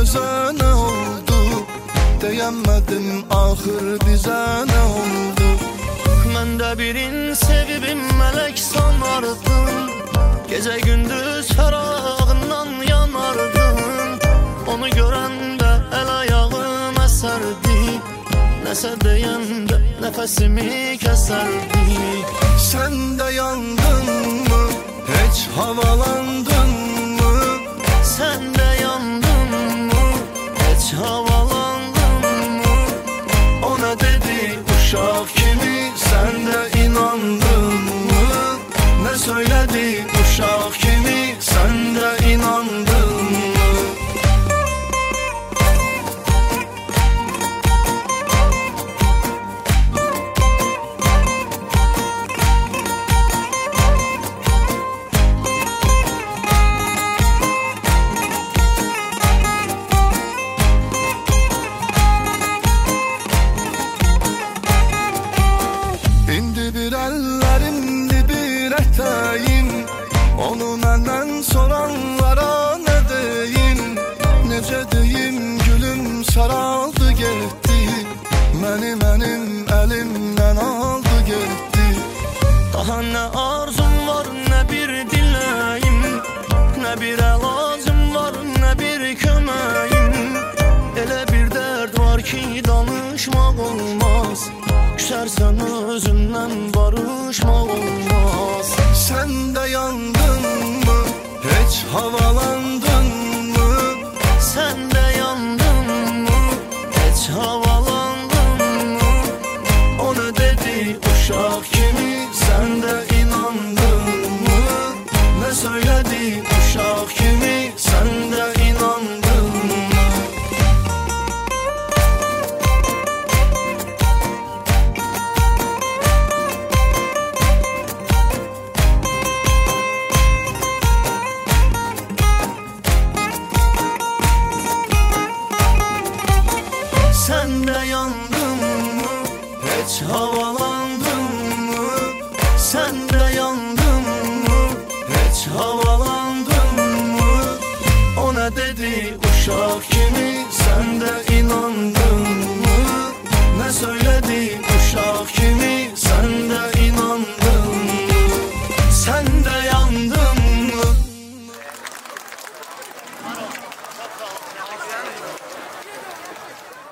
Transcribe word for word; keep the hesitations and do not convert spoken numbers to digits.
gözə nə oldu? Deyəmədim axır bizə nə oldu? Mən də birin sevibim mələk sanardım, gecə gündüz fərağından yanardım. Onu görəndə əl ayağım əsərdi, nəsə deyəndə nəfəsimi kəsərdi. Sən də yandın mı, heç havalandın mı? Sən də yandın mı, heç havalandın mı? Ona dedi uşaq kimi, sən də inandın mı? Nə söylədi uşaq kimi, sən də inandın mı? Bir əllərimdir bir ətəyin, onu məndən soranlara nə deyim? Necə deyim gülüm saraldı getdi, məni mənim əlimdən aldı getdi. Daha nə arzum var, nə bir diləyim, nə bir əlacım var, nə bir köməyim. Elə bir dərd var ki danışmaq olmaz, küsərsən özündən barışmaq olmaz. Sən də yandın mı, heç havalandın mı? Sən də yandın mı, heç havalandın mı? Onu dedi uşaq kimi, sən də inandın mı? Nə söylədi uşaq kimi, sən də inandın mı? Sən də yandın mı, heç havalandın mı? Sən də